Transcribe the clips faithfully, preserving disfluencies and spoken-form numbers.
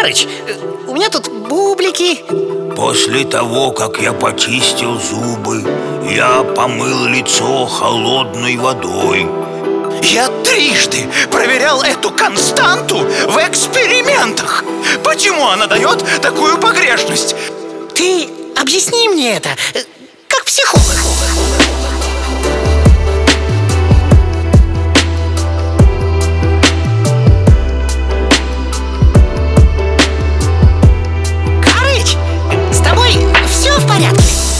Карыч, у меня тут бублики. После того, как я почистил зубы, я помыл лицо холодной водой. Я трижды проверял эту константу в экспериментах. Почему она дает такую погрешность? Ты объясни мне это, как психолог. Карыч, с тобой все в порядке?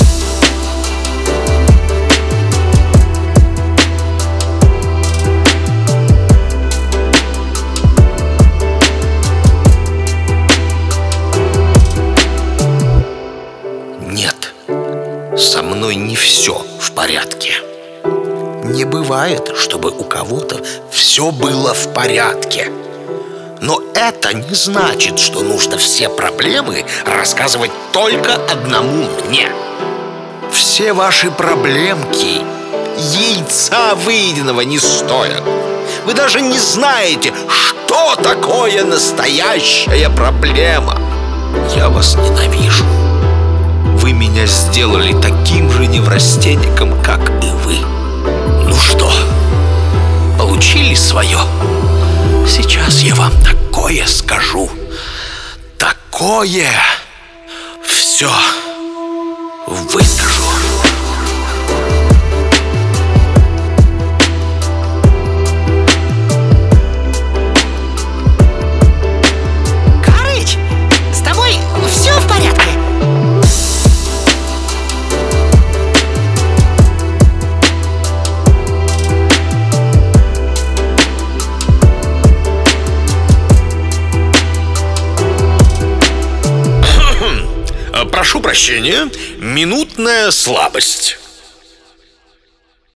Нет, со мной не все в порядке. Не бывает, чтобы у кого-то все было в порядке. Но это не значит, что нужно все проблемы рассказывать только одному мне. Все ваши проблемки яйца выеденного не стоят. Вы даже не знаете, что такое настоящая проблема. Я вас ненавижу. Вы меня сделали таким же неврастенником, как и вы. Ну что, получили свое? Сейчас я вам такое скажу. Такое все выскажу. Карыч, с тобой все в порядке? Прошу прощения, минутная слабость.